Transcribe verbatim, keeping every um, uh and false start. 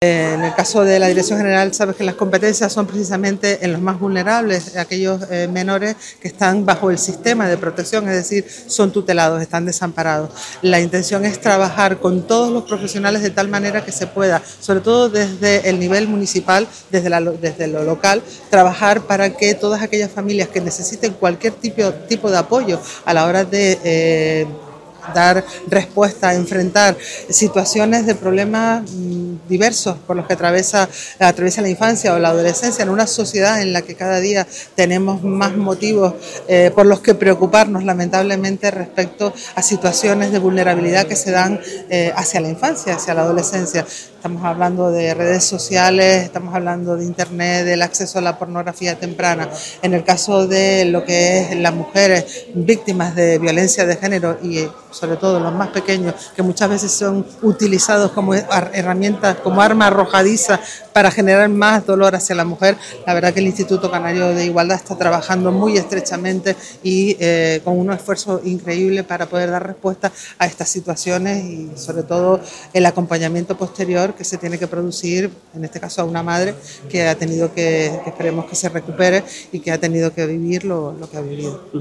En el caso de la Dirección General, sabes que las competencias son precisamente en los más vulnerables, aquellos eh, menores que están bajo el sistema de protección, es decir, son tutelados, están desamparados. La intención es trabajar con todos los profesionales de tal manera que se pueda, sobre todo desde el nivel municipal, desde, la, desde lo local, trabajar para que todas aquellas familias que necesiten cualquier tipo, tipo de apoyo a la hora de Eh, dar respuesta, a enfrentar situaciones de problemas mmm, diversos por los que atraviesa, atraviesa la infancia o la adolescencia en una sociedad en la que cada día tenemos más motivos eh, por los que preocuparnos lamentablemente respecto a situaciones de vulnerabilidad que se dan eh, hacia la infancia, hacia la adolescencia. Estamos hablando de redes sociales, estamos hablando de internet, del acceso a la pornografía temprana. En el caso de lo que es las mujeres víctimas de violencia de género y sobre todo los más pequeños, que muchas veces son utilizados como herramientas, como arma arrojadiza para generar más dolor hacia la mujer, la verdad que el Instituto Canario de Igualdad está trabajando muy estrechamente y eh, con un esfuerzo increíble para poder dar respuesta a estas situaciones y sobre todo el acompañamiento posterior que se tiene que producir, en este caso a una madre que ha tenido que, que esperemos que se recupere y que ha tenido que vivir lo, lo que ha vivido.